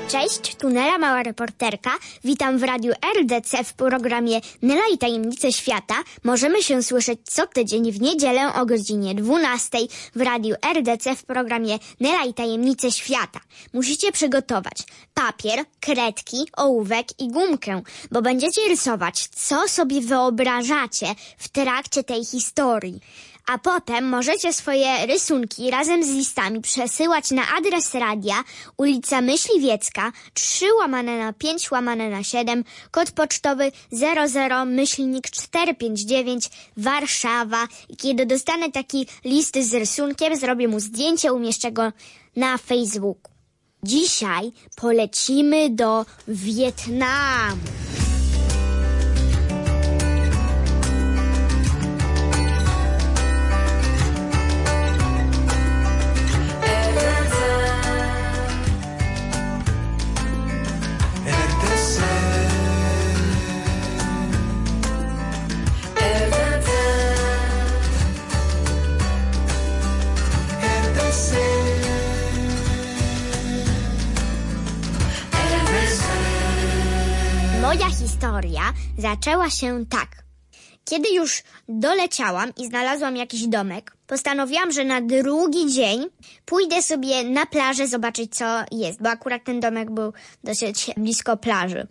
Cześć, tu Nela, mała reporterka. Witam w radiu RDC w programie Nela i tajemnice świata. Możemy się słyszeć co tydzień w niedzielę o godzinie 12 w radiu RDC w programie Nela i tajemnice świata. Musicie przygotować papier, kredki, ołówek i gumkę, bo będziecie rysować, co sobie wyobrażacie w trakcie tej historii. A potem możecie swoje rysunki razem z listami przesyłać na adres radia ulica Myśliwiecka 3/5/7, kod pocztowy 00-459 Warszawa. I kiedy dostanę taki list z rysunkiem, zrobię mu zdjęcie, umieszczę go na Facebooku. Dzisiaj polecimy do Wietnamu. Moja historia zaczęła się tak. Kiedy już doleciałam i znalazłam jakiś domek, postanowiłam, że na drugi dzień pójdę sobie na plażę zobaczyć, co jest, bo akurat ten domek był dosyć blisko plaży.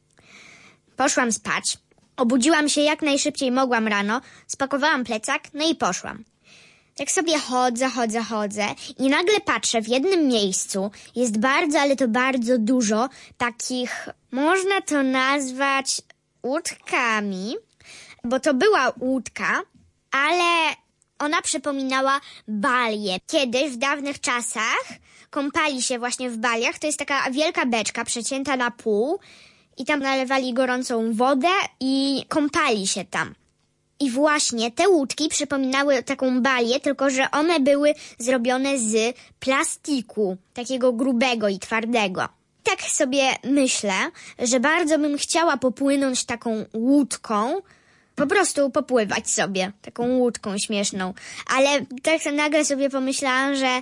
Poszłam spać, obudziłam się jak najszybciej mogłam rano, spakowałam plecak, no i poszłam. Tak sobie chodzę i nagle patrzę, w jednym miejscu jest bardzo, ale to bardzo dużo takich, można to nazwać łódkami, bo to była łódka, ale ona przypominała balię. Kiedyś, w dawnych czasach, kąpali się właśnie w baliach. To jest taka wielka beczka przecięta na pół i tam nalewali gorącą wodę i kąpali się tam. I właśnie te łódki przypominały taką balię, tylko że one były zrobione z plastiku, takiego grubego i twardego. Tak sobie myślę, że bardzo bym chciała popłynąć taką łódką, po prostu popływać sobie, taką łódką śmieszną. Ale tak nagle sobie pomyślałam, że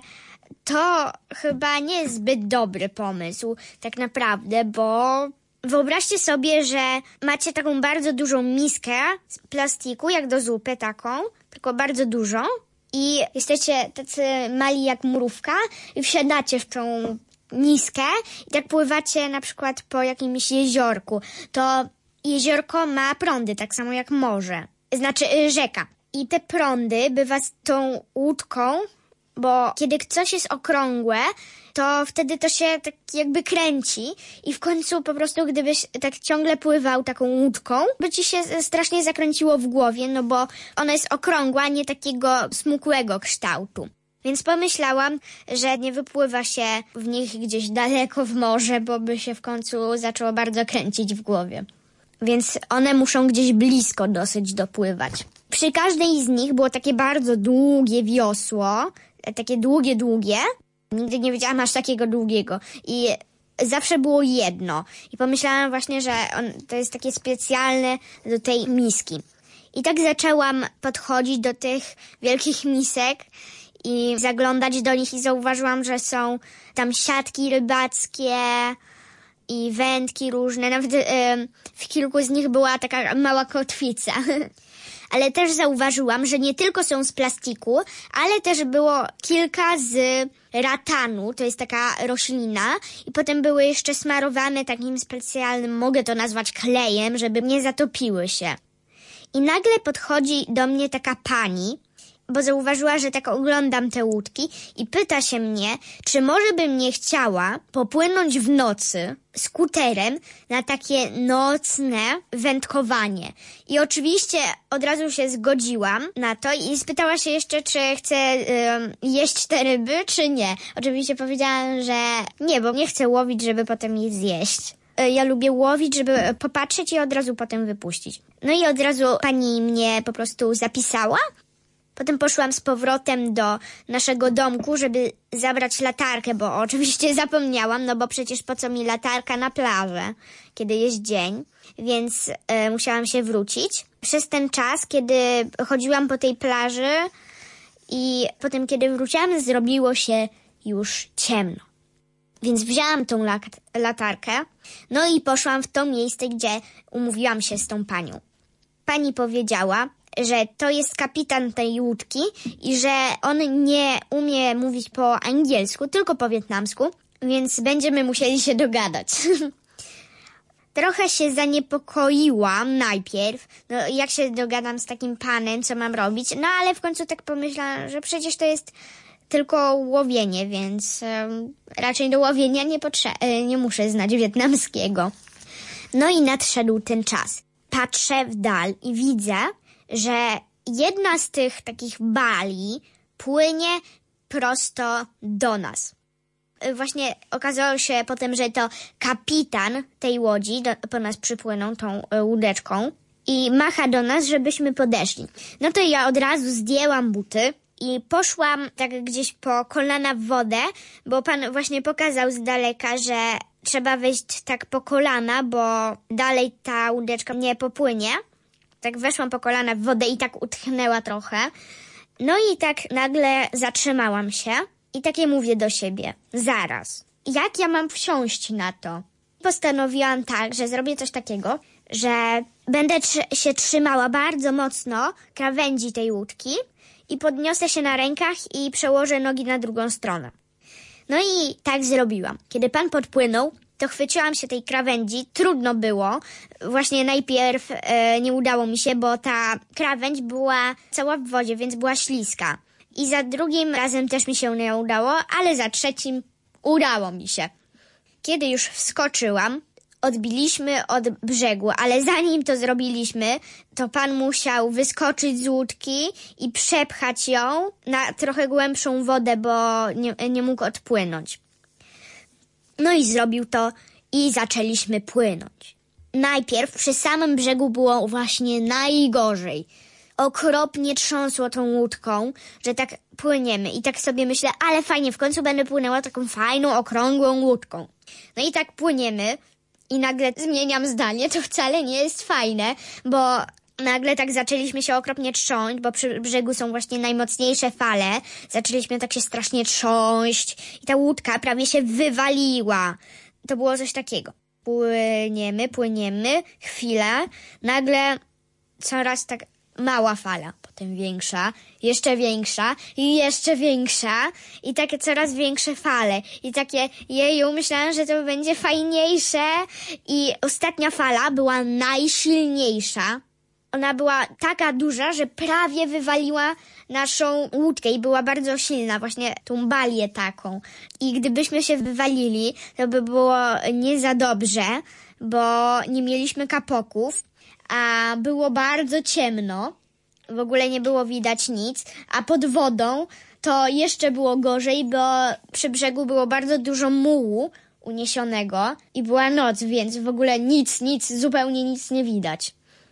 to chyba nie jest zbyt dobry pomysł, tak naprawdę, bo wyobraźcie sobie, że macie taką bardzo dużą miskę z plastiku, jak do zupy taką, tylko bardzo dużą i jesteście tacy mali jak mrówka i wsiadacie w tą miskę i tak pływacie na przykład po jakimś jeziorku. To jeziorko ma prądy, tak samo jak morze, znaczy rzeka. I te prądy bywa z tą łódką, bo kiedy coś jest okrągłe, to wtedy to się tak jakby kręci i w końcu po prostu gdybyś tak ciągle pływał taką łódką, by ci się strasznie zakręciło w głowie, no bo ona jest okrągła, nie takiego smukłego kształtu. Więc pomyślałam, że nie wypływa się w nich gdzieś daleko w morze, bo by się w końcu zaczęło bardzo kręcić w głowie. Więc one muszą gdzieś blisko dosyć dopływać. Przy każdej z nich było takie bardzo długie wiosło, takie długie. Nigdy nie wiedziałam aż takiego długiego. I zawsze było jedno. I pomyślałam właśnie, że to jest takie specjalne do tej miski. I tak zaczęłam podchodzić do tych wielkich misek i zaglądać do nich i zauważyłam, że są tam siatki rybackie i wędki różne. Nawet w kilku z nich była taka mała kotwica. Ale też zauważyłam, że nie tylko są z plastiku, ale też było kilka z ratanu, to jest taka roślina, i potem były jeszcze smarowane takim specjalnym, mogę to nazwać klejem, żeby nie zatopiły się. I nagle podchodzi do mnie taka pani, bo zauważyła, że tak oglądam te łódki i pyta się mnie, czy może bym nie chciała popłynąć w nocy skuterem na takie nocne wędkowanie. I oczywiście od razu się zgodziłam na to i spytała się jeszcze, czy chcę jeść te ryby, czy nie. Oczywiście powiedziałam, że nie, bo nie chcę łowić, żeby potem je zjeść. Ja lubię łowić, żeby popatrzeć i od razu potem wypuścić. No i od razu pani mnie po prostu zapisała. Potem poszłam z powrotem do naszego domku, żeby zabrać latarkę, bo oczywiście zapomniałam, no bo przecież po co mi latarka na plażę, kiedy jest dzień, więc musiałam się wrócić. Przez ten czas, kiedy chodziłam po tej plaży i potem, kiedy wróciłam, zrobiło się już ciemno. Więc wzięłam tą latarkę, no i poszłam w to miejsce, gdzie umówiłam się z tą panią. Pani powiedziała, że to jest kapitan tej łódki i że on nie umie mówić po angielsku, tylko po wietnamsku, więc będziemy musieli się dogadać. Trochę się zaniepokoiłam najpierw, no jak się dogadam z takim panem, co mam robić, no ale w końcu tak pomyślałam, że przecież to jest tylko łowienie, więc raczej do łowienia nie muszę znać wietnamskiego. No i nadszedł ten czas. Patrzę w dal i widzę, że jedna z tych takich bali płynie prosto do nas. Właśnie okazało się potem, że to kapitan tej łodzi po nas przypłynął tą łódeczką i macha do nas, żebyśmy podeszli. No to ja od razu zdjęłam buty i poszłam tak gdzieś po kolana w wodę, bo pan właśnie pokazał z daleka, że trzeba wejść tak po kolana, bo dalej ta łódeczka nie popłynie. Tak weszłam po kolana w wodę i tak utknęła trochę. No i tak nagle zatrzymałam się i takie mówię do siebie. Zaraz, jak ja mam wsiąść na to? Postanowiłam tak, że zrobię coś takiego, że będę się trzymała bardzo mocno krawędzi tej łódki i podniosę się na rękach i przełożę nogi na drugą stronę. No i tak zrobiłam. Kiedy pan podpłynął, to chwyciłam się tej krawędzi. Trudno było. Właśnie najpierw nie udało mi się, bo ta krawędź była cała w wodzie, więc była śliska. I za drugim razem też mi się nie udało, ale za trzecim udało mi się. Kiedy już wskoczyłam, odbiliśmy od brzegu, ale zanim to zrobiliśmy, to pan musiał wyskoczyć z łódki i przepchać ją na trochę głębszą wodę, bo nie mógł odpłynąć. No i zrobił to i zaczęliśmy płynąć. Najpierw przy samym brzegu było właśnie najgorzej. Okropnie trząsło tą łódką, że tak płyniemy i tak sobie myślę, ale fajnie, w końcu będę płynęła taką fajną, okrągłą łódką. No i tak płyniemy i nagle zmieniam zdanie, to wcale nie jest fajne, bo nagle tak zaczęliśmy się okropnie trząść, bo przy brzegu są właśnie najmocniejsze fale. Zaczęliśmy tak się strasznie trząść i ta łódka prawie się wywaliła. To było coś takiego. Płyniemy, chwilę, nagle coraz tak mała fala, potem większa, jeszcze większa i jeszcze większa i takie coraz większe fale i takie jeju, myślałam, że to będzie fajniejsze i ostatnia fala była najsilniejsza. Ona była taka duża, że prawie wywaliła naszą łódkę i była bardzo silna, właśnie tą balię taką. I gdybyśmy się wywalili, to by było nie za dobrze, bo nie mieliśmy kapoków, a było bardzo ciemno, w ogóle nie było widać nic, a pod wodą to jeszcze było gorzej, bo przy brzegu było bardzo dużo mułu uniesionego i była noc, więc w ogóle zupełnie nic nie widać.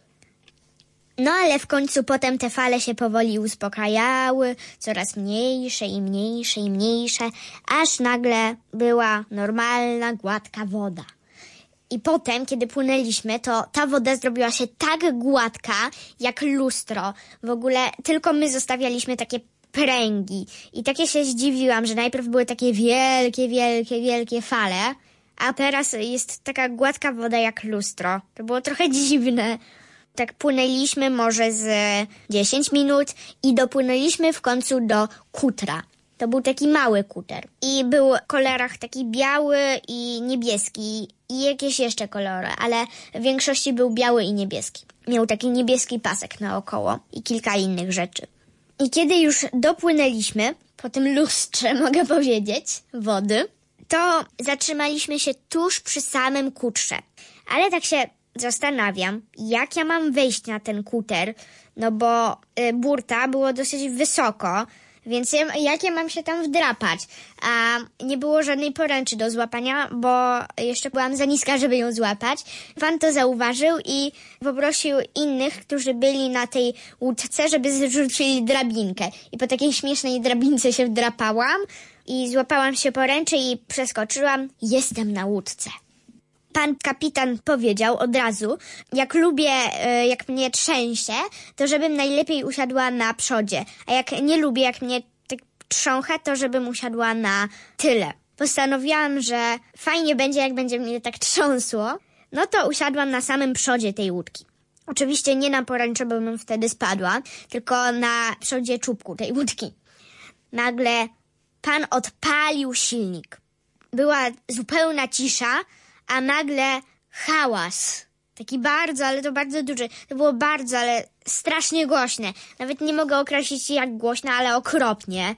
No ale w końcu potem te fale się powoli uspokajały, coraz mniejsze i mniejsze i mniejsze, aż nagle była normalna, gładka woda. I potem, kiedy płynęliśmy, to ta woda zrobiła się tak gładka, jak lustro. W ogóle tylko my zostawialiśmy takie pręgi. I takie się zdziwiłam, że najpierw były takie wielkie fale, a teraz jest taka gładka woda jak lustro. To było trochę dziwne. Tak płynęliśmy może z 10 minut i dopłynęliśmy w końcu do kutra. To był taki mały kuter. I był w kolorach taki biały i niebieski i jakieś jeszcze kolory, ale w większości był biały i niebieski. Miał taki niebieski pasek naokoło i kilka innych rzeczy. I kiedy już dopłynęliśmy, po tym lustrze mogę powiedzieć, wody, to zatrzymaliśmy się tuż przy samym kutrze. Ale tak się zastanawiam, jak ja mam wejść na ten kuter, no bo burta było dosyć wysoko, więc jak ja mam się tam wdrapać? A nie było żadnej poręczy do złapania, bo jeszcze byłam za niska, żeby ją złapać. Pan to zauważył i poprosił innych, którzy byli na tej łódce, żeby zrzucili drabinkę. I po takiej śmiesznej drabince się wdrapałam i złapałam się poręczy i przeskoczyłam. Jestem na łódce. Pan kapitan powiedział od razu, jak lubię, jak mnie trzęsie, to żebym najlepiej usiadła na przodzie, a jak nie lubię, jak mnie tak trzącha, to żebym usiadła na tyle. postanowiłam, że fajnie będzie, jak będzie mnie tak trząsło. No to usiadłam na samym przodzie tej łódki. Oczywiście nie na poręcze, bo bym wtedy spadła, tylko na przodzie czubku tej łódki. Nagle pan odpalił silnik. Była zupełna cisza, a nagle hałas. Taki bardzo, ale to bardzo duży. To było bardzo, ale strasznie głośne. Nawet nie mogę określić jak głośno, ale okropnie.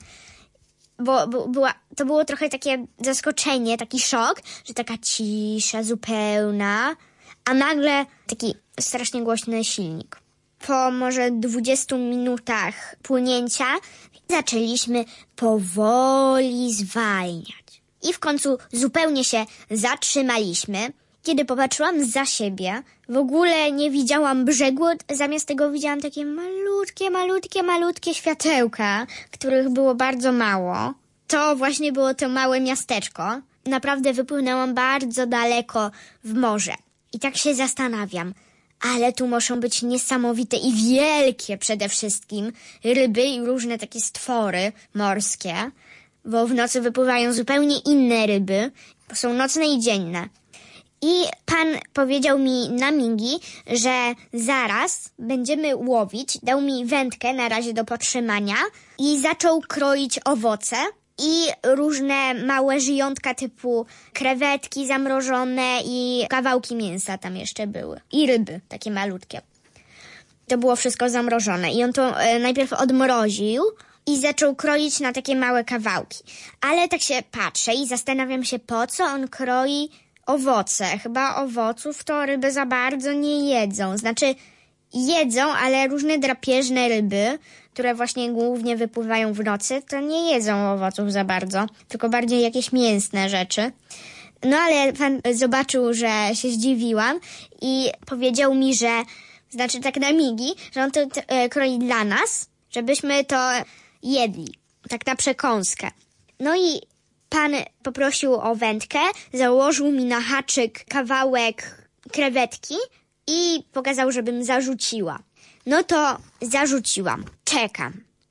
To było trochę takie zaskoczenie, taki szok, że taka cisza zupełna, a nagle taki strasznie głośny silnik. Po może 20 minutach płynięcia zaczęliśmy powoli zwalniać. I w końcu zupełnie się zatrzymaliśmy. Kiedy popatrzyłam za siebie, w ogóle nie widziałam brzegu, zamiast tego widziałam takie malutkie światełka, których było bardzo mało. To właśnie było to małe miasteczko. Naprawdę wypłynęłam bardzo daleko w morze. I tak się zastanawiam, ale tu muszą być niesamowite i wielkie przede wszystkim ryby i różne takie stwory morskie, bo w nocy wypływają zupełnie inne ryby, bo są nocne i dzienne. I pan powiedział mi na mingi, że zaraz będziemy łowić, dał mi wędkę na razie do podtrzymania i zaczął kroić owoce i różne małe żyjątka typu krewetki zamrożone i kawałki mięsa tam jeszcze były. I ryby, takie malutkie. To było wszystko zamrożone i on to najpierw odmroził i zaczął kroić na takie małe kawałki. Ale tak się patrzę i zastanawiam się, po co on kroi owoce. Chyba owoców to ryby za bardzo nie jedzą. Znaczy jedzą, ale różne drapieżne ryby, które właśnie głównie wypływają w nocy, to nie jedzą owoców za bardzo, tylko bardziej jakieś mięsne rzeczy. No ale pan zobaczył, że się zdziwiłam i powiedział mi, że, znaczy tak na migi, że on to kroi dla nas, żebyśmy to jedli, tak na przekąskę. No i pan poprosił o wędkę, założył mi na haczyk kawałek krewetki i pokazał, żebym zarzuciła. No to zarzuciłam. Czekam.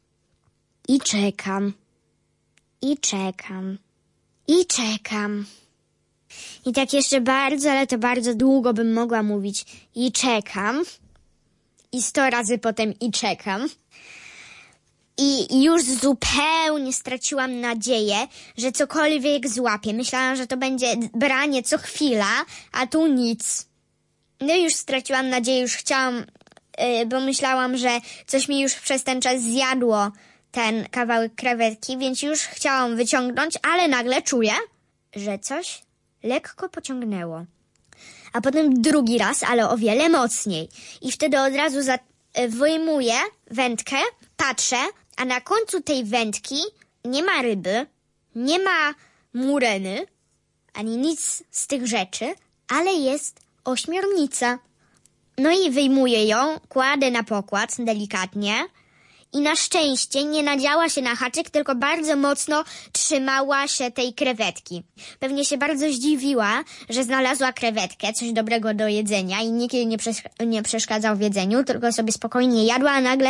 I czekam. I czekam. I czekam. I tak jeszcze bardzo, ale to bardzo długo bym mogła mówić. I czekam. I 100 razy potem i czekam. I już zupełnie straciłam nadzieję, że cokolwiek złapię. Myślałam, że to będzie branie co chwila, a tu nic. No już straciłam nadzieję, już chciałam, bo myślałam, że coś mi już przez ten czas zjadło ten kawałek krewetki, więc już chciałam wyciągnąć, ale nagle czuję, że coś lekko pociągnęło. A potem drugi raz, ale o wiele mocniej. I wtedy od razu wyjmuję wędkę, patrzę, a na końcu tej wędki nie ma ryby, nie ma mureny, ani nic z tych rzeczy, ale jest ośmiornica. No i wyjmuję ją, kładę na pokład delikatnie i na szczęście nie nadziała się na haczyk, tylko bardzo mocno trzymała się tej krewetki. Pewnie się bardzo zdziwiła, że znalazła krewetkę, coś dobrego do jedzenia i nikt jej nie przeszkadzał w jedzeniu, tylko sobie spokojnie jadła, a nagle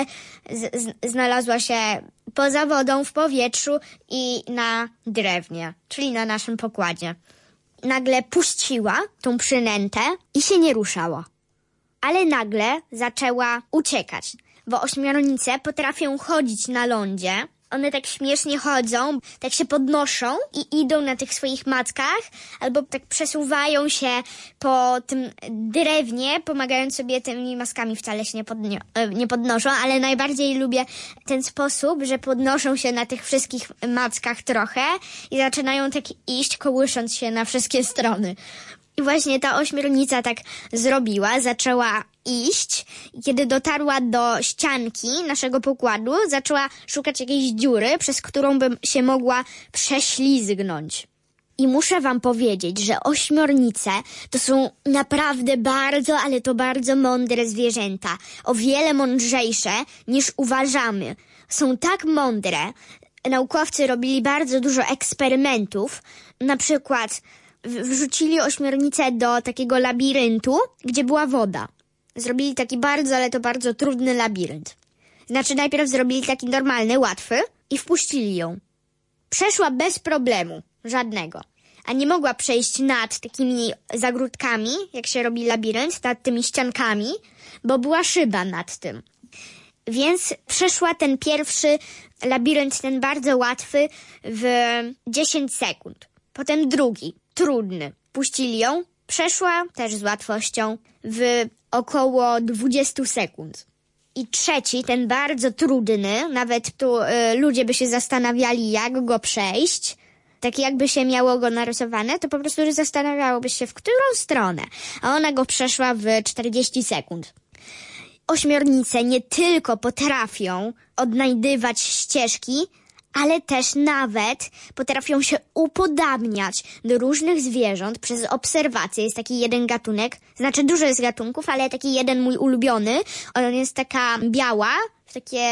znalazła się poza wodą, w powietrzu i na drewnie, czyli na naszym pokładzie. Nagle puściła tą przynętę i się nie ruszała. Ale nagle zaczęła uciekać, bo ośmiornice potrafią chodzić na lądzie. One tak śmiesznie chodzą, tak się podnoszą i idą na tych swoich mackach, albo tak przesuwają się po tym drewnie, pomagając sobie tymi maskami. Wcale się nie podnoszą, ale najbardziej lubię ten sposób, że podnoszą się na tych wszystkich mackach trochę i zaczynają tak iść, kołysząc się na wszystkie strony. I właśnie ta ośmiornica tak zrobiła, zaczęła iść i kiedy dotarła do ścianki naszego pokładu, zaczęła szukać jakiejś dziury, przez którą bym się mogła prześlizgnąć. I muszę wam powiedzieć, że ośmiornice to są naprawdę bardzo, ale to bardzo mądre zwierzęta. O wiele mądrzejsze niż uważamy. Są tak mądre. Naukowcy robili bardzo dużo eksperymentów. Na przykład wrzucili ośmiornicę do takiego labiryntu, gdzie była woda. Zrobili taki bardzo, ale to bardzo trudny labirynt. Znaczy najpierw zrobili taki normalny, łatwy i wpuścili ją. Przeszła bez problemu. żadnego. A nie mogła przejść nad takimi zagródkami, jak się robi labirynt, nad tymi ściankami, bo była szyba nad tym. Więc przeszła ten pierwszy labirynt, ten bardzo łatwy, w 10 sekund. Potem drugi, trudny. Puścili ją, przeszła też z łatwością w około 20 sekund. I trzeci, ten bardzo trudny, nawet tu ludzie by się zastanawiali, jak go przejść. Tak jakby się miało go narysowane, to po prostu zastanawiałoby się, w którą stronę. A ona go przeszła w 40 sekund. Ośmiornice nie tylko potrafią odnajdywać ścieżki, ale też nawet potrafią się upodabniać do różnych zwierząt przez obserwację. Jest taki jeden gatunek, znaczy dużo jest gatunków, ale taki jeden mój ulubiony. On jest taka biała, w takie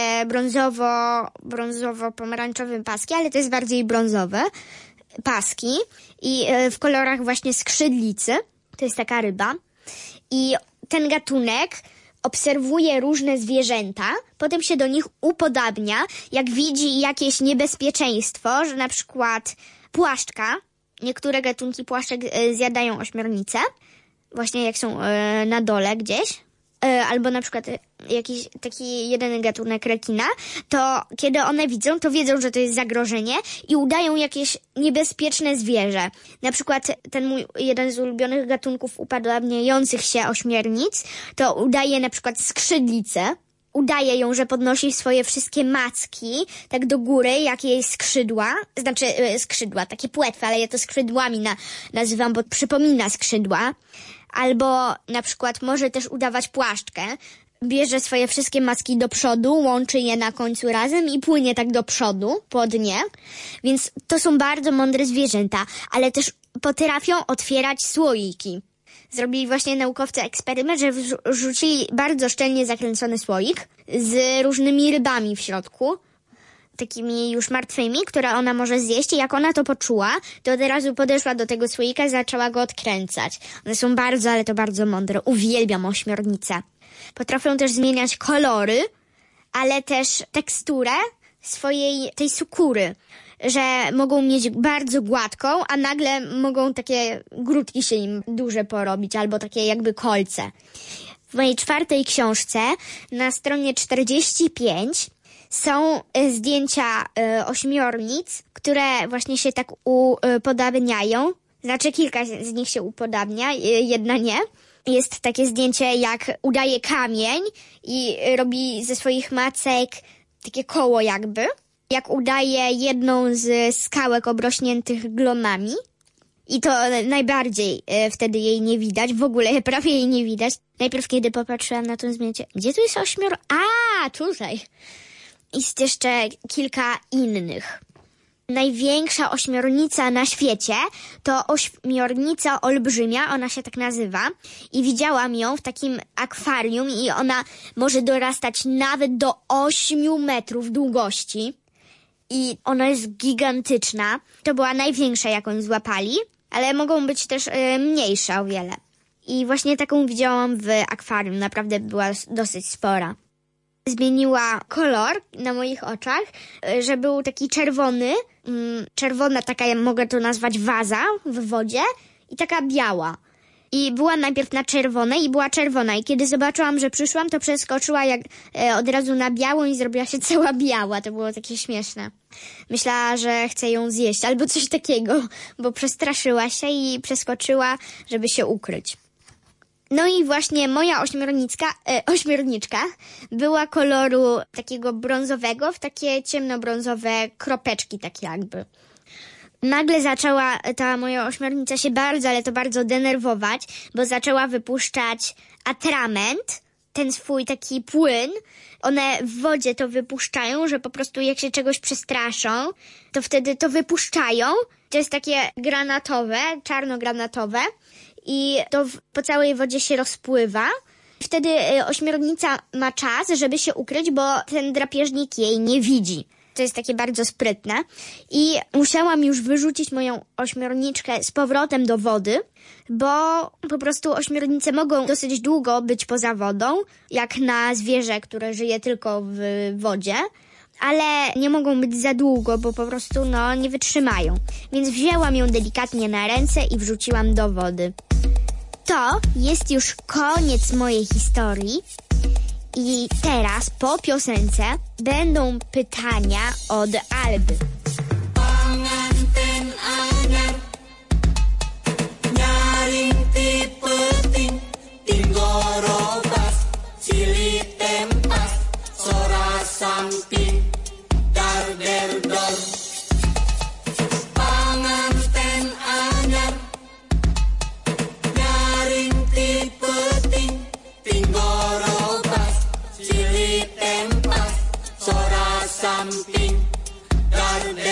brązowo-pomarańczowym paski, ale to jest bardziej brązowe paski i w kolorach właśnie skrzydlicy. To jest taka ryba. I ten gatunek obserwuje różne zwierzęta, potem się do nich upodabnia, jak widzi jakieś niebezpieczeństwo, że na przykład płaszczka, niektóre gatunki płaszczek zjadają ośmiornice, właśnie jak są na dole gdzieś, albo na przykład jakiś taki jeden gatunek rekina, to kiedy one widzą, to wiedzą, że to jest zagrożenie i udają jakieś niebezpieczne zwierzę. Na przykład ten mój jeden z ulubionych gatunków upodabniających się ośmiornic, to udaje na przykład skrzydlicę, udaje ją, że podnosi swoje wszystkie macki tak do góry, jak jej skrzydła, znaczy skrzydła, takie płetwy, ale ja to skrzydłami nazywam, bo przypomina skrzydła. Albo na przykład może też udawać płaszczkę, bierze swoje wszystkie macki do przodu, łączy je na końcu razem i płynie tak do przodu, po dnie. Więc to są bardzo mądre zwierzęta, ale też potrafią otwierać słoiki. Zrobili właśnie naukowcy eksperyment, że wrzucili bardzo szczelnie zakręcony słoik z różnymi rybami w środku, takimi już martwymi, które ona może zjeść i jak ona to poczuła, to od razu podeszła do tego słoika i zaczęła go odkręcać. One są bardzo, ale to bardzo mądre. Uwielbiam ośmiornice. Potrafią też zmieniać kolory, ale też teksturę swojej tej skóry, że mogą mieć bardzo gładką, a nagle mogą takie grudki się im duże porobić, albo takie jakby kolce. W mojej 4. książce na stronie 45 są zdjęcia ośmiornic, które właśnie się tak upodabniają. Znaczy kilka z nich się upodabnia, jedna nie. Jest takie zdjęcie, jak udaje kamień i robi ze swoich macek takie koło jakby. Jak udaje jedną z skałek obrośniętych glonami. I to najbardziej wtedy jej nie widać. W ogóle prawie jej nie widać. Najpierw kiedy popatrzyłam na to zdjęcie, gdzie tu jest ośmior? A, tutaj. Jest jeszcze kilka innych. Największa ośmiornica na świecie to ośmiornica olbrzymia, ona się tak nazywa. I widziałam ją w takim akwarium i ona może dorastać nawet do 8 metrów długości. I ona jest gigantyczna. To była największa, jaką złapali, ale mogą być też mniejsze o wiele. I właśnie taką widziałam w akwarium, naprawdę była dosyć spora. Zmieniła kolor na moich oczach, że był taki czerwony, czerwona taka, mogę to nazwać waza w wodzie i taka biała. I była najpierw na czerwonej i była czerwona. I kiedy zobaczyłam, że przyszłam, to przeskoczyła jak od razu na białą i zrobiła się cała biała. To było takie śmieszne. Myślała, że chce ją zjeść albo coś takiego, bo przestraszyła się i przeskoczyła, żeby się ukryć. No i właśnie moja ośmiorniczka była koloru takiego brązowego w takie ciemnobrązowe kropeczki tak jakby. Nagle zaczęła ta moja ośmiornica się bardzo, ale to bardzo denerwować, bo zaczęła wypuszczać atrament, ten swój taki płyn. One w wodzie to wypuszczają, że po prostu jak się czegoś przestraszą, to wtedy to wypuszczają. To jest takie granatowe, czarno-granatowe i to po całej wodzie się rozpływa. Wtedy ośmiornica ma czas, żeby się ukryć, bo ten drapieżnik jej nie widzi. To jest takie bardzo sprytne. I musiałam już wyrzucić moją ośmiorniczkę z powrotem do wody, bo po prostu ośmiornice mogą dosyć długo być poza wodą, jak na zwierzę, które żyje tylko w wodzie. ale nie mogą być za długo, bo po prostu nie wytrzymają. Więc wzięłam ją delikatnie na ręce i wrzuciłam do wody. To jest już koniec mojej historii. I teraz po piosence będą pytania od Alby. Pengantin anyar nyaring tipe tinggorobas cili tempas sora samping darderdor panganten anyar nyaring tipe tinggorobas cili tempas sora samping darderdor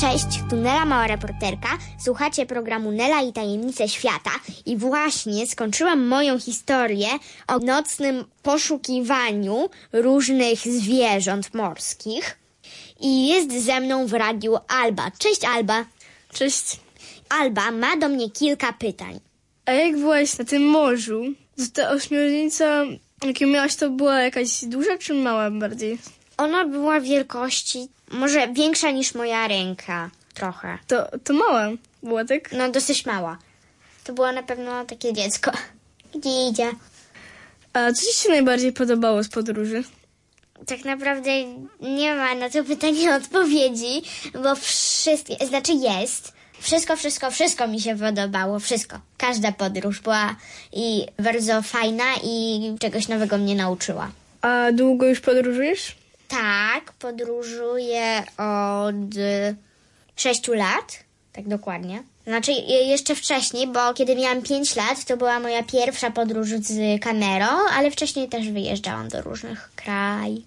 Cześć, tu Nela, mała reporterka. Słuchacie programu Nela i tajemnice świata i właśnie skończyłam moją historię o nocnym poszukiwaniu różnych zwierząt morskich. I jest ze mną w radiu Alba. Cześć, Alba. Cześć. Alba ma do mnie kilka pytań. A jak byłaś na tym morzu, to ta ośmiornica, jaką miałaś, to była jakaś duża czy mała bardziej? Ona była wielkości, może większa niż moja ręka. Trochę. To mała była, tak? No, dosyć mała. To było na pewno takie dziecko. Gdzie idzie? A co ci się najbardziej podobało z podróży? Tak naprawdę nie ma na to pytanie odpowiedzi, bo wszystkie, znaczy jest. Wszystko mi się podobało. Wszystko. Każda podróż była i bardzo fajna i czegoś nowego mnie nauczyła. A długo już podróżujesz? Tak, podróżuję od 6 lat. Tak dokładnie. Znaczy jeszcze wcześniej, bo kiedy miałam 5 lat, to była moja pierwsza podróż z kamerą, ale wcześniej też wyjeżdżałam do różnych krajów.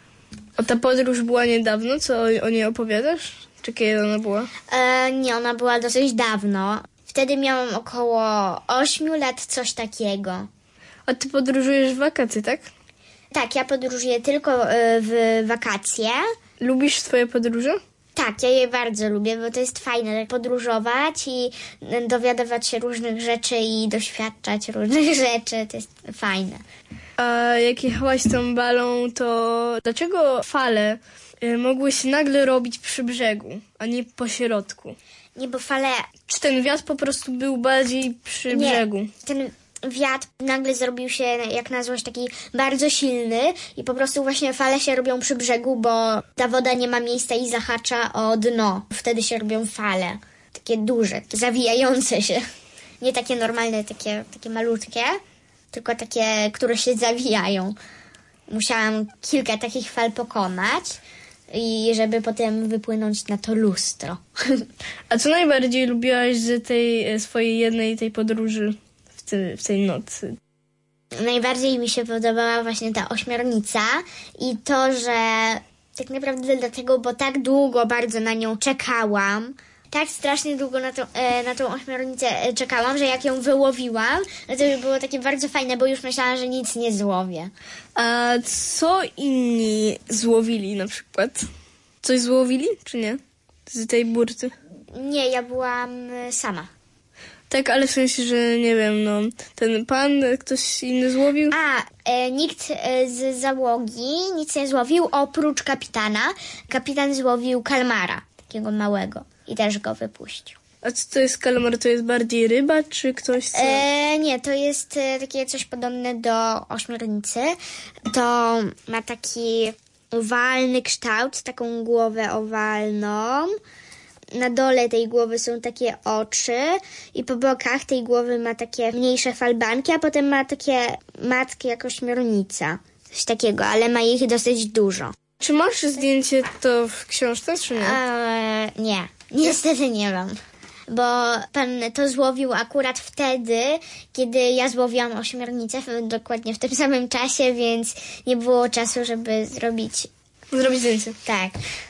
A ta podróż była niedawno? Co o niej opowiadasz? Czy kiedy ona była? Nie, ona była dosyć dawno. Wtedy miałam około 8 lat, coś takiego. A ty podróżujesz w wakacje, tak? Tak, ja podróżuję tylko w wakacje. Lubisz swoje podróże? Tak, ja je bardzo lubię, bo to jest fajne tak podróżować i dowiadywać się różnych rzeczy i doświadczać różnych rzeczy. To jest fajne. A jak jechałaś tą balą, to dlaczego fale mogły się nagle robić przy brzegu, a nie po środku? Nie, bo fale... Czy ten wiatr po prostu był bardziej przy brzegu? Ten wiatr nagle zrobił się, jak na złość, taki bardzo silny i po prostu właśnie fale się robią przy brzegu, bo ta woda nie ma miejsca i zahacza o dno. Wtedy się robią fale. Takie duże, zawijające się. Nie takie normalne, takie malutkie, tylko takie, które się zawijają. Musiałam kilka takich fal pokonać i żeby potem wypłynąć na to lustro. A co najbardziej lubiłaś z tej swojej jednej tej podróży w tej nocy? Najbardziej mi się podobała właśnie ta ośmiornica i to, że tak naprawdę dlatego, bo tak długo bardzo na nią czekałam, tak strasznie długo na tą ośmiornicę czekałam, że jak ją wyłowiłam, no to było takie bardzo fajne, bo już myślałam, że nic nie złowię. A co inni złowili na przykład? Coś złowili, czy nie? Z tej burty? Nie, ja byłam sama. Tak, ale w sensie, że nie wiem, no ten pan, ktoś inny złowił? Nikt z załogi nic nie złowił, oprócz kapitana. Kapitan złowił kalmara, takiego małego i też go wypuścił. A co to jest kalmar? To jest bardziej ryba, czy ktoś co? Nie, to jest takie coś podobne do ośmiornicy. To ma taki owalny kształt, taką głowę owalną. Na dole tej głowy są takie oczy i po bokach tej głowy ma takie mniejsze falbanki, a potem ma takie matki jak ośmiornica. Coś takiego, ale ma ich dosyć dużo. Czy masz zdjęcie to w książce, czy nie? Nie, niestety nie mam. Bo pan to złowił akurat wtedy, kiedy ja złowiłam ośmiornicę, dokładnie w tym samym czasie, więc nie było czasu, żeby zrobić zdjęcie. Tak.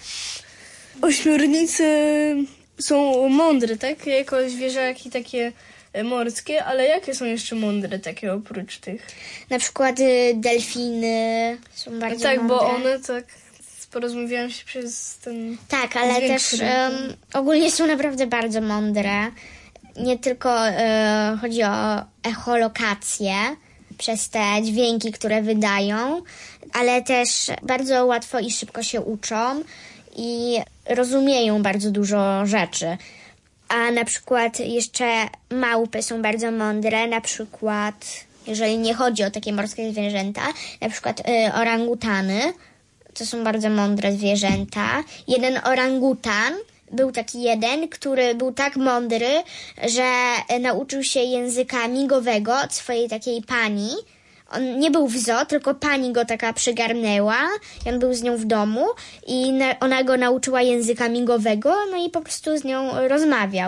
Ośmiornice są mądre, tak? Jako zwierzaki takie morskie, ale jakie są jeszcze mądre takie oprócz tych? Na przykład delfiny są bardzo tak, mądre. Bo one tak porozmawiałam się przez ten... Tak, ale też ogólnie są naprawdę bardzo mądre. Nie tylko chodzi o echolokację przez te dźwięki, które wydają, ale też bardzo łatwo i szybko się uczą i rozumieją bardzo dużo rzeczy. A na przykład jeszcze małpy są bardzo mądre, na przykład, jeżeli nie chodzi o takie morskie zwierzęta, na przykład orangutany, to są bardzo mądre zwierzęta. Jeden orangutan był taki jeden, który był tak mądry, że nauczył się języka migowego od swojej takiej pani. On nie był w zoo, tylko pani go taka przygarnęła i on był z nią w domu i ona go nauczyła języka migowego, no i po prostu z nią rozmawiał.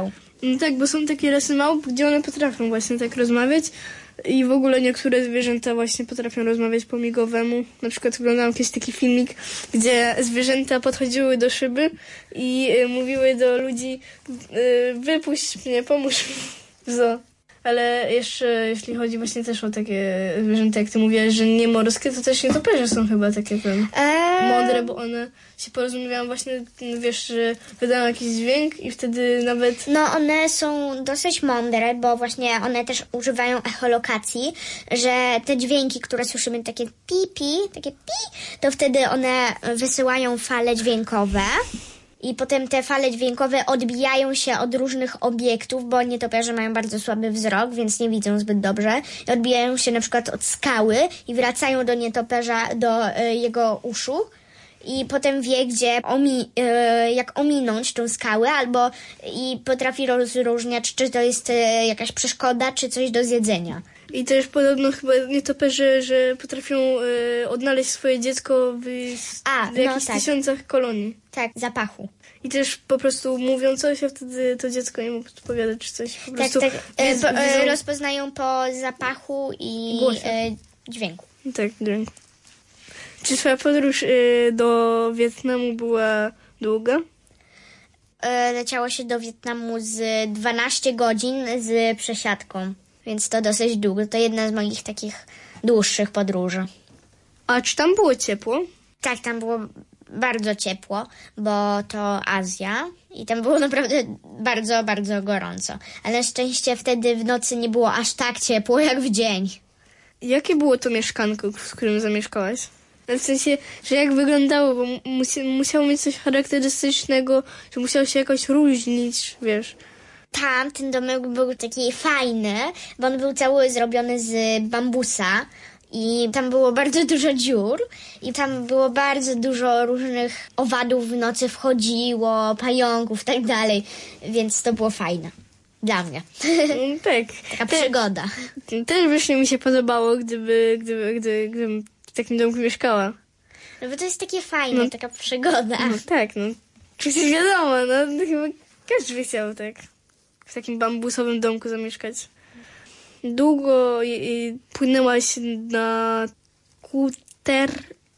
No tak, bo są takie rasy małp, gdzie one potrafią właśnie tak rozmawiać i w ogóle niektóre zwierzęta właśnie potrafią rozmawiać po migowemu. Na przykład oglądałam kiedyś taki filmik, gdzie zwierzęta podchodziły do szyby i mówiły do ludzi: wypuść mnie, pomóż mi w zoo. Ale jeszcze jeśli chodzi właśnie też o takie zwierzęta, jak ty mówiłaś, że nie morskie, to też nietoperze są chyba takie mądre, bo one się porozumiewają właśnie, wiesz, że wydają jakiś dźwięk i wtedy nawet... No one są dosyć mądre, bo właśnie one też używają echolokacji, że te dźwięki, które słyszymy, takie pi, takie pi, to wtedy one wysyłają fale dźwiękowe. I potem te fale dźwiękowe odbijają się od różnych obiektów, bo nietoperze mają bardzo słaby wzrok, więc nie widzą zbyt dobrze. I odbijają się na przykład od skały i wracają do nietoperza, do jego uszu. I potem wie, gdzie jak ominąć tą skałę, albo i potrafi rozróżniać, czy to jest jakaś przeszkoda, czy coś do zjedzenia. I też podobno chyba nietoperze, że potrafią odnaleźć swoje dziecko w jakichś tysiącach kolonii. Tak, zapachu. I też po prostu mówią coś, a wtedy to dziecko im odpowiada, czy coś po prostu... Rozpoznają po zapachu i dźwięku. Tak, dźwięku. Czy twoja podróż do Wietnamu była długa? Leciało się do Wietnamu z 12 godzin z przesiadką, więc to dosyć długo. To jedna z moich takich dłuższych podróży. A czy tam było ciepło? Tak, tam było bardzo ciepło, bo to Azja i tam było naprawdę bardzo, bardzo gorąco. Ale na szczęście wtedy w nocy nie było aż tak ciepło jak w dzień. Jakie było to mieszkanko, w którym zamieszkałaś? W sensie, że jak wyglądało, bo musiało mieć coś charakterystycznego, że musiało się jakoś różnić, wiesz. Tam ten domek był taki fajny, bo on był cały zrobiony z bambusa i tam było bardzo dużo dziur i tam było bardzo dużo różnych owadów w nocy wchodziło, pająków i tak dalej, więc to było fajne. Dla mnie. Tak. Taka przygoda. Też właśnie mi się podobało, gdybym w takim domku mieszkała. No bo to jest takie fajne, taka przygoda. No tak, przecież wiadomo, chyba każdy by chciał tak w takim bambusowym domku zamieszkać. Długo płynęłaś na kuter?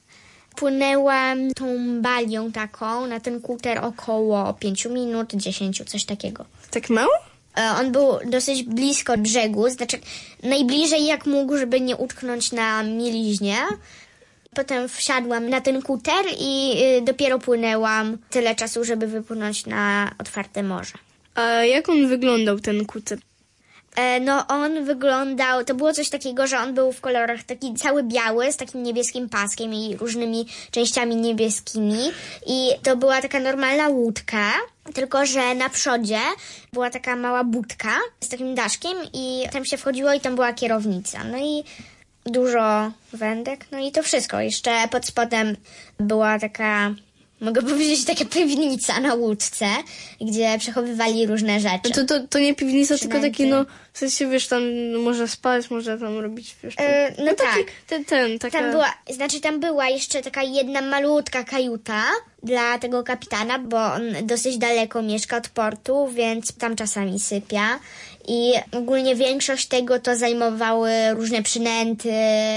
Płynęłam tą balią taką, na ten kuter około 5 minut, 10, coś takiego. Tak mało? On był dosyć blisko brzegu, znaczy najbliżej jak mógł, żeby nie utknąć na mieliźnie. Potem wsiadłam na ten kuter i dopiero płynęłam tyle czasu, żeby wypłynąć na otwarte morze. A jak on wyglądał, ten kuter? No on wyglądał, to było coś takiego, że on był w kolorach taki cały biały, z takim niebieskim paskiem i różnymi częściami niebieskimi. I to była taka normalna łódka, tylko że na przodzie była taka mała budka z takim daszkiem i tam się wchodziło i tam była kierownica. No i dużo wędek, no i to wszystko. Jeszcze pod spodem była taka... Mogę powiedzieć, taka piwnica na łódce, gdzie przechowywali różne rzeczy. To nie piwnica, tylko taki, w sensie, wiesz, tam można spać, można tam robić, wiesz... Tak. Tam była jeszcze taka jedna malutka kajuta dla tego kapitana, bo on dosyć daleko mieszka od portu, więc tam czasami sypia. I ogólnie większość tego to zajmowały różne przynęty,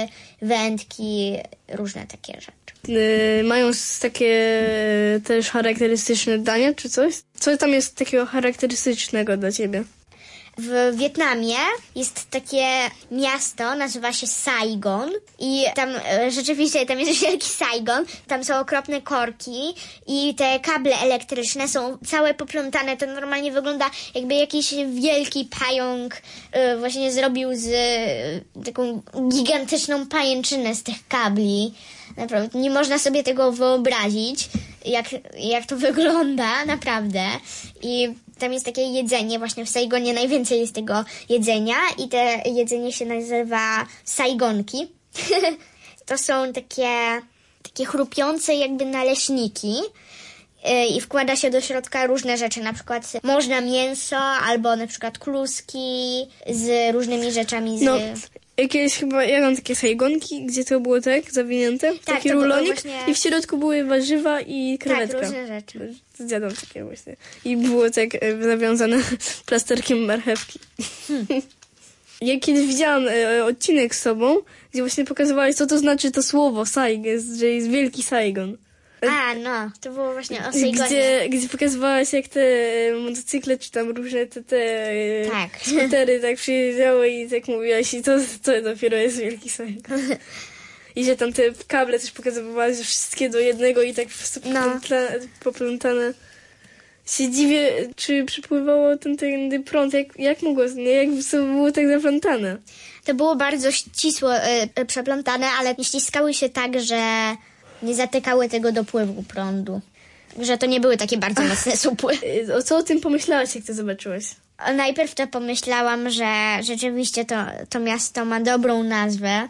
wędki, różne takie rzeczy. Mają takie też charakterystyczne dania, czy coś? Co tam jest takiego charakterystycznego dla ciebie? W Wietnamie jest takie miasto, nazywa się Saigon i tam rzeczywiście tam jest wielki Saigon, tam są okropne korki i te kable elektryczne są całe poplątane, to normalnie wygląda jakby jakiś wielki pająk właśnie zrobił z taką gigantyczną pajęczynę z tych kabli. Naprawdę, nie można sobie tego wyobrazić, jak to wygląda, naprawdę. I tam jest takie jedzenie, właśnie w Saigonie najwięcej jest tego jedzenia i te jedzenie się nazywa saigonki. To są takie chrupiące jakby naleśniki i wkłada się do środka różne rzeczy, na przykład można mięso albo na przykład kluski z różnymi rzeczami. Jakieś chyba, ja mam takie sajgonki, gdzie to było tak zawinięte, taki to było rulonik właśnie... i w środku były warzywa i krewetka. Tak, różne rzeczy. Zjadam takie właśnie. I było tak zawiązane plasterkiem marchewki. Ja kiedyś widziałam odcinek z tobą, gdzie właśnie pokazywałeś, co to znaczy to słowo Saigon, że jest wielki Saigon. A, no, to było właśnie o Saigonie. Gdzie pokazywałaś, jak te motocykle, czy tam różne te Tak. skutery tak przyjeżdżały i tak mówiłaś i to dopiero jest wielki Saigon. I że tam te kable też pokazywałaś, że wszystkie do jednego i tak po prostu poplątane. Się dziwię, czy przypływało ten prąd, jak mogło, nie? Jak to było tak zaplątane. To było bardzo ścisło przeplątane, ale ściskały się tak, że nie zatykały tego dopływu prądu. Że to nie były takie bardzo mocne supły. Co o tym pomyślałaś, jak to zobaczyłaś? Najpierw to pomyślałam, że rzeczywiście to miasto ma dobrą nazwę,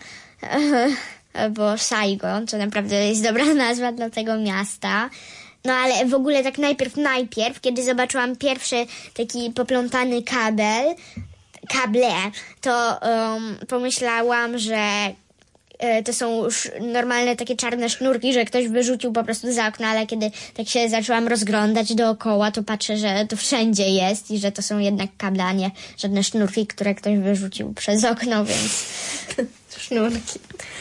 bo Saigon to naprawdę jest dobra nazwa dla tego miasta. No ale w ogóle tak najpierw, kiedy zobaczyłam pierwszy taki poplątany kable, to pomyślałam, że to są już normalne takie czarne sznurki, że ktoś wyrzucił po prostu za okno, ale kiedy tak się zaczęłam rozglądać dookoła, to patrzę, że to wszędzie jest i że to są jednak kable, a nie żadne sznurki, które ktoś wyrzucił przez okno, więc... Sznurki.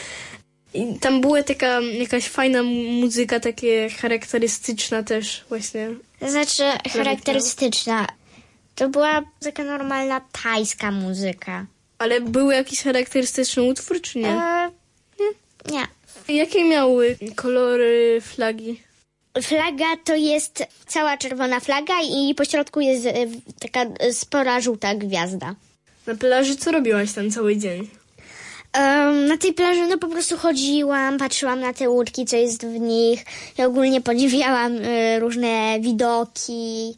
I tam była taka jakaś fajna muzyka, takie charakterystyczna też właśnie. Znaczy charakterystyczna. To była taka normalna tajska muzyka. Ale był jakiś charakterystyczny utwór, czy nie? Nie. Jakie miały kolory flagi? Flaga to jest cała czerwona flaga i po środku jest taka spora żółta gwiazda. Na plaży co robiłaś tam cały dzień? Na tej plaży no po prostu chodziłam, patrzyłam na te łódki, co jest w nich. Ja ogólnie podziwiałam różne widoki.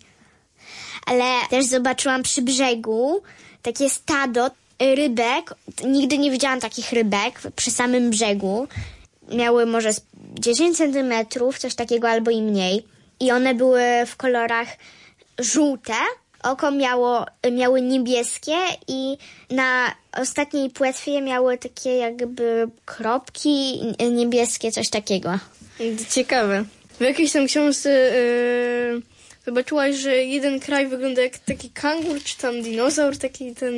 Ale też zobaczyłam przy brzegu takie stado rybek. Nigdy nie widziałam takich rybek przy samym brzegu. Miały może 10 centymetrów, coś takiego albo i mniej. I one były w kolorach żółte. Oko miały niebieskie i na ostatniej płetwie miały takie jakby kropki niebieskie, coś takiego. Ciekawe. W jakiejś tam książce zobaczyłaś, że jeden kraj wygląda jak taki kangur, czy tam dinozaur, taki ten.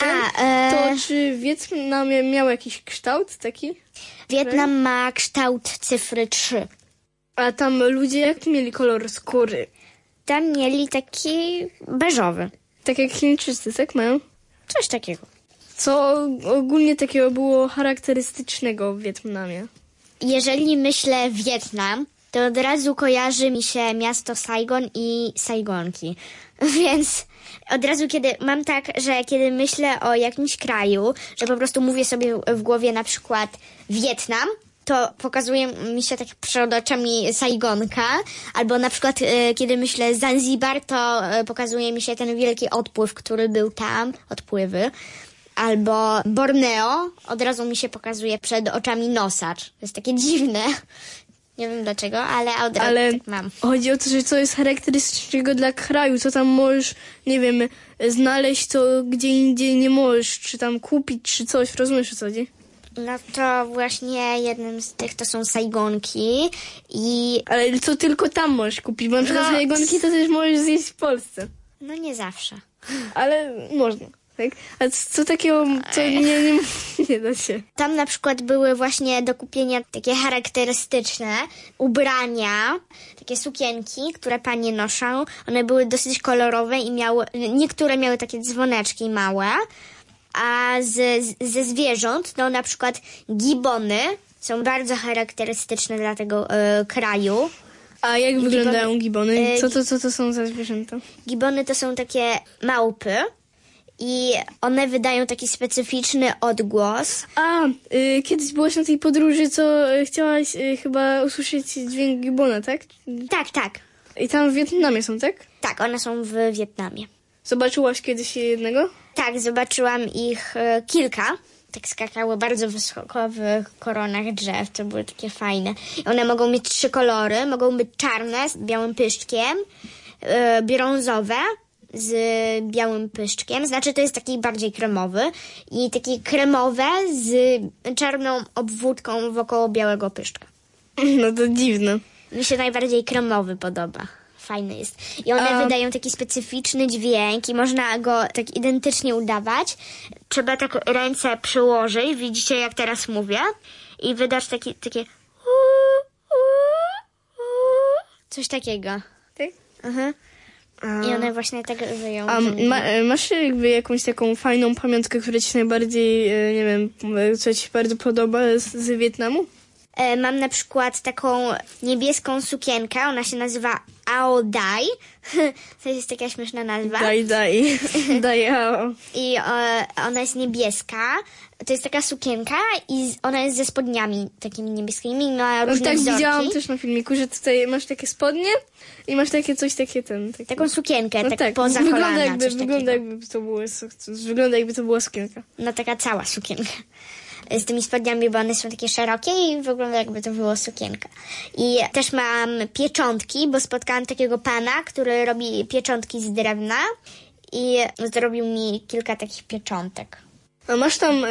To czy Wietnam miał jakiś kształt taki? Wietnam ma kształt cyfry 3. A tam ludzie jaki mieli kolor skóry? Tam mieli taki beżowy. Tak jak Chińczycy, tak mają? Coś takiego. Co ogólnie takiego było charakterystycznego w Wietnamie? Jeżeli myślę Wietnam, to od razu kojarzy mi się miasto Saigon i Saigonki. Więc od razu mam kiedy myślę o jakimś kraju, że po prostu mówię sobie w głowie na przykład Wietnam, to pokazuje mi się tak przed oczami Saigonka, albo na przykład kiedy myślę Zanzibar, to pokazuje mi się ten wielki odpływ, który był tam, odpływy. Albo Borneo, od razu mi się pokazuje przed oczami nosacz. To jest takie dziwne. Nie wiem dlaczego, ale od razu tak mam. Chodzi o to, że co jest charakterystycznego dla kraju, co tam możesz, nie wiem, znaleźć, co gdzie indziej nie możesz, czy tam kupić, czy coś, rozumiesz o co chodzi? No to właśnie jednym z tych to są Saigonki i... Ale co tylko tam możesz kupić, bo na przykład Saigonki to też możesz zjeść w Polsce. No nie zawsze. Ale można. Tak? A co takiego, co nie da się? Tam na przykład były właśnie do kupienia takie charakterystyczne ubrania, takie sukienki, które panie noszą. One były dosyć kolorowe i niektóre miały takie dzwoneczki małe. A ze zwierząt, no na przykład gibony są bardzo charakterystyczne dla tego kraju. A jak wyglądają gibony? Co to są za zwierzęta? Gibony to są takie małpy. I one wydają taki specyficzny odgłos. Kiedyś byłaś na tej podróży, co chciałaś chyba usłyszeć dźwięk gibona, tak? Tak. I tam w Wietnamie są, tak? Tak, one są w Wietnamie. Zobaczyłaś kiedyś jednego? Tak, zobaczyłam ich kilka. Tak skakały bardzo wysoko w koronach drzew. To były takie fajne. I one mogą mieć 3 kolory. Mogą być czarne z białym pyszczkiem, brązowe, z białym pyszczkiem. Znaczy to jest taki bardziej kremowy i takie kremowe z czarną obwódką wokoło białego pyszczka. No to dziwne. Mi się najbardziej kremowy podoba. Fajny jest. I one wydają taki specyficzny dźwięk i można go tak identycznie udawać. Trzeba tak ręce przyłożyć, widzicie jak teraz mówię, i wydasz takie coś takiego. Tak? Mhm. I one właśnie tak wyją. A masz jakby jakąś taką fajną pamiątkę, która ci się najbardziej, nie wiem, co ci się bardzo podoba z Wietnamu? Mam na przykład taką niebieską sukienkę, ona się nazywa Ao Dai. To jest taka śmieszna nazwa. Daj Ao. I ona jest niebieska. To jest taka sukienka i ona jest ze spodniami takimi niebieskimi. Ma różne tak wzorki. Widziałam też na filmiku, że tutaj masz takie spodnie i masz takie coś, takie Taki... Taką sukienkę, No tak poza kolana. Wygląda jakby to była sukienka. No taka cała sukienka. Z tymi spodniami, bo one są takie szerokie i wygląda jakby to było sukienka. I też mam pieczątki, bo spotkałam takiego pana, który robi pieczątki z drewna i zrobił mi kilka takich pieczątek. A masz tam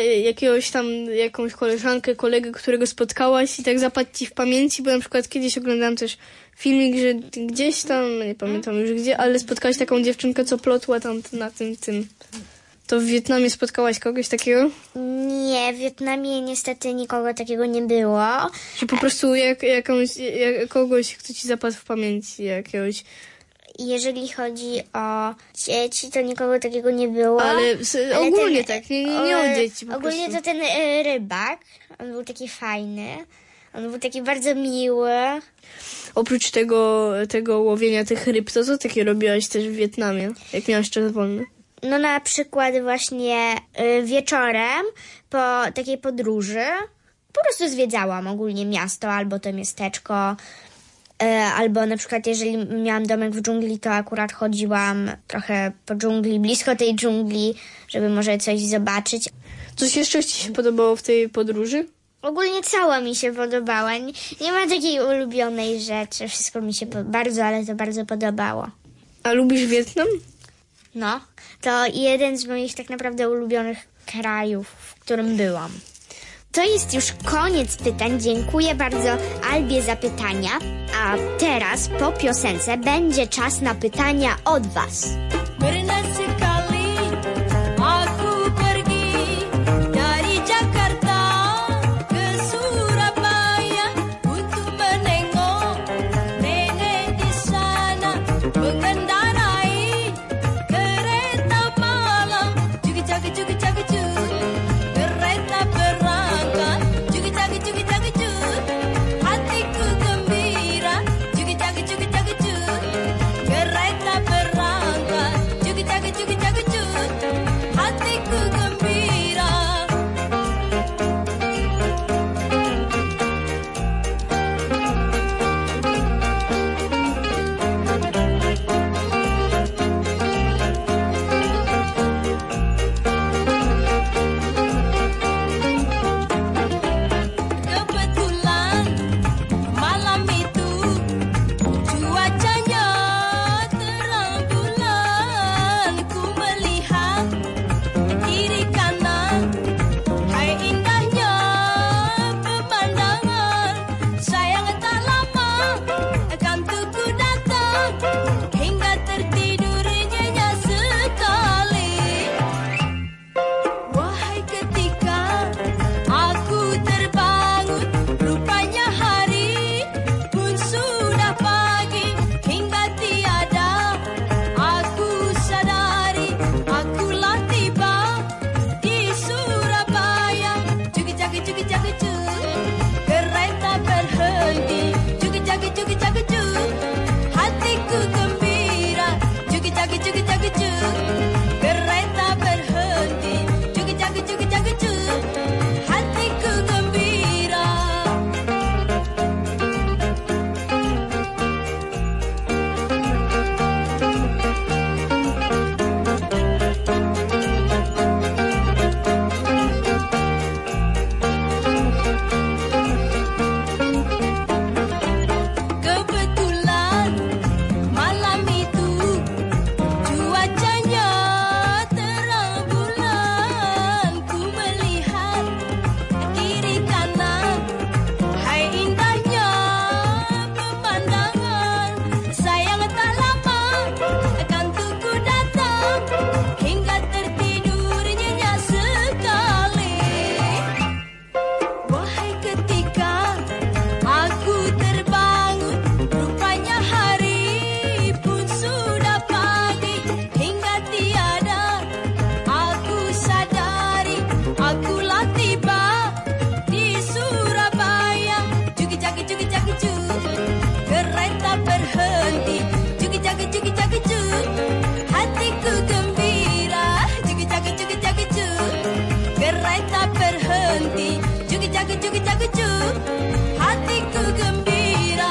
jakąś koleżankę, kolegę, którego spotkałaś i tak zapadł ci w pamięci, bo na przykład kiedyś oglądałam też filmik, że gdzieś tam, nie pamiętam już gdzie, ale spotkałaś taką dziewczynkę, co plotła tam na tym. To w Wietnamie spotkałaś kogoś takiego? Nie, w Wietnamie niestety nikogo takiego nie było. Czy po prostu kogoś, kto ci zapadł w pamięci, jakiegoś... Jeżeli chodzi o dzieci, to nikogo takiego nie było. Ale ogólnie tak, nie o dzieci po ogólnie prostu. to ten rybak, on był taki fajny. On był taki bardzo miły. Oprócz tego łowienia tych ryb, to co takie robiłaś też w Wietnamie, jak miałaś czas wolny? No na przykład właśnie wieczorem po takiej podróży po prostu zwiedzałam ogólnie miasto albo to miasteczko. Albo na przykład jeżeli miałam domek w dżungli, to akurat chodziłam trochę po dżungli, blisko tej dżungli, żeby może coś zobaczyć. Coś jeszcze ci się podobało w tej podróży? Ogólnie cała mi się podobała. Nie ma takiej ulubionej rzeczy. Wszystko mi się bardzo podobało. A lubisz Wietnam? No, to jeden z moich tak naprawdę ulubionych krajów, w którym byłam. To jest już koniec pytań. Dziękuję bardzo Albie za pytania. A teraz po piosence będzie czas na pytania od was. Pernah sekali aku pergi dari Jakarta ke Surabaya untuk menengok nenek di sana mengendarai kereta malam jugi-jagi jugi-jagi kereta berangkat jugi-jagi jugi-jagi hatiku gembira jugi-jagi jugi-jagi kereta berangkat berhenti. Jugi jaga ju, hatiku gembira. Jugi jaga ju, gerai tak berhenti. Jugi jaga ju, hatiku gembira.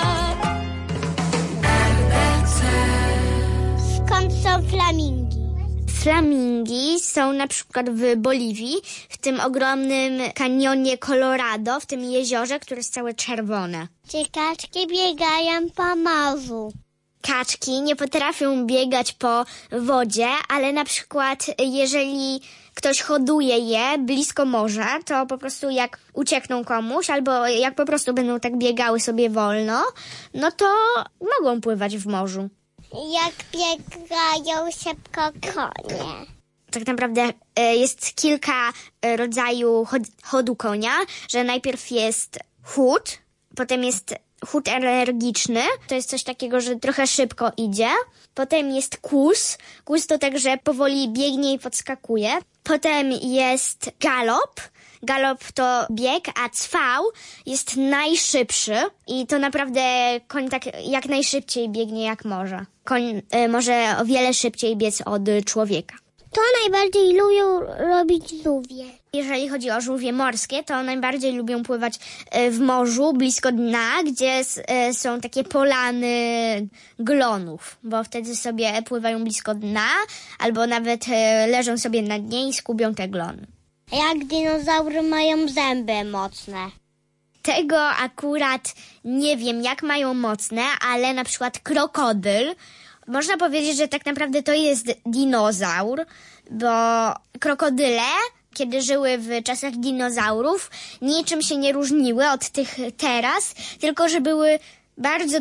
Skąd są flamingi? Flamingi są na przykład w Boliwii, w tym ogromnym kanionie Colorado, w tym jeziorze, które jest całe czerwone. Czy kaczki biegają po morzu? Kaczki nie potrafią biegać po wodzie, ale na przykład jeżeli ktoś hoduje je blisko morza, to po prostu jak uciekną komuś, albo jak po prostu będą tak biegały sobie wolno, no to mogą pływać w morzu. Jak biegają szybko konie? Tak naprawdę jest kilka rodzajów chodu konia, że najpierw jest chód, potem jest chód alergiczny, to jest coś takiego, że trochę szybko idzie. Potem jest kłus. Kłus to tak, że powoli biegnie i podskakuje. Potem jest galop. Galop to bieg, a cwał jest najszybszy i to naprawdę koń tak jak najszybciej biegnie jak może. Koń może o wiele szybciej biec od człowieka. To najbardziej lubią robić żółwie. Jeżeli chodzi o żółwie morskie, to najbardziej lubią pływać w morzu, blisko dna, gdzie są takie polany glonów, bo wtedy sobie pływają blisko dna, albo nawet leżą sobie na dnie i skubią te glony. Jak dinozaury mają zęby mocne? Tego akurat nie wiem, jak mają mocne, ale na przykład krokodyl, można powiedzieć, że tak naprawdę to jest dinozaur, bo krokodyle, kiedy żyły w czasach dinozaurów, niczym się nie różniły od tych teraz, tylko że były bardzo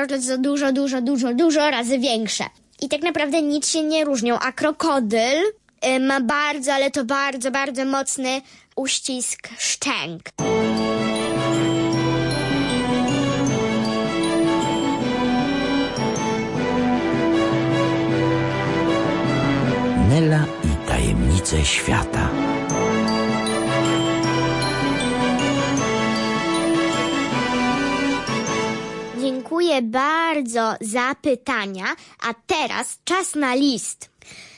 dużo razy większe. I tak naprawdę nic się nie różnią, a krokodyl ma bardzo, ale to bardzo mocny uścisk szczęk. Nela i tajemnice świata. Dziękuję bardzo za pytania, a teraz czas na list.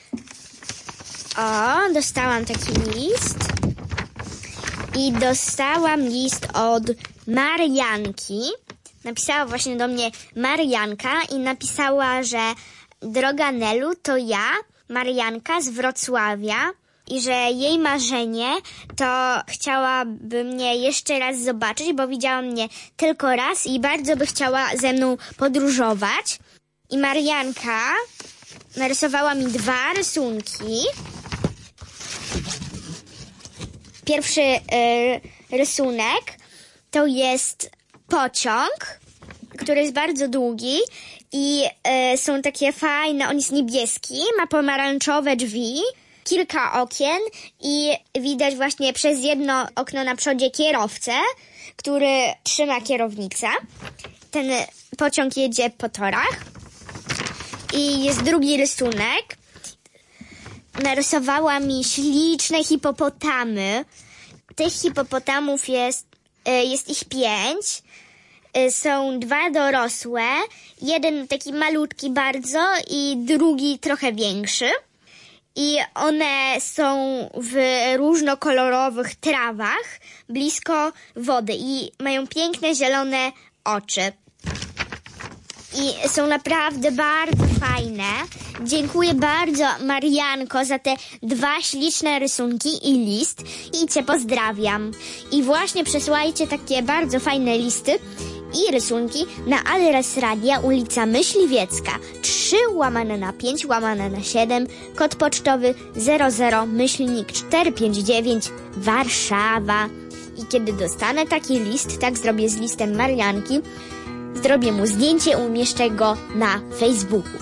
O, dostałam taki list i dostałam list od Marianki. Napisała właśnie do mnie Marianka i napisała, że droga Nelu, to ja, Marianka z Wrocławia, i że jej marzenie to chciałaby mnie jeszcze raz zobaczyć, bo widziała mnie tylko raz i bardzo by chciała ze mną podróżować. I Marianka narysowała mi 2 rysunki. Pierwszy rysunek to jest pociąg, który jest bardzo długi i są takie fajne, on jest niebieski, ma pomarańczowe drzwi, kilka okien i widać właśnie przez jedno okno na przodzie kierowcę, który trzyma kierownicę. Ten pociąg jedzie po torach. I jest drugi rysunek. Narysowała mi śliczne hipopotamy. Tych hipopotamów jest ich 5. Są 2 dorosłe. Jeden taki malutki bardzo i drugi trochę większy. I one są w różnokolorowych trawach blisko wody i mają piękne zielone oczy. I są naprawdę bardzo fajne. Dziękuję bardzo, Marianko, za te 2 śliczne rysunki i list. I Cię pozdrawiam. I właśnie przesyłajcie takie bardzo fajne listy i rysunki na adres radia ulica Myśliwiecka 3/5/7, kod pocztowy 00-459 Warszawa. I kiedy dostanę taki list, tak zrobię z listem Marianki, zrobię mu zdjęcie, umieszczę go na Facebooku.